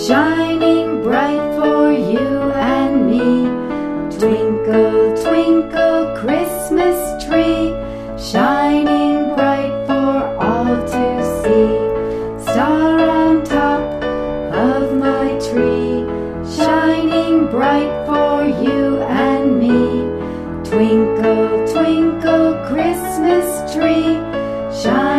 shining bright for you and me. Twinkle, twinkle, Christmas tree, shining bright for all to see. Star on top of my tree, shining bright for you and me. Twinkle, twinkle, Christmas tree, shining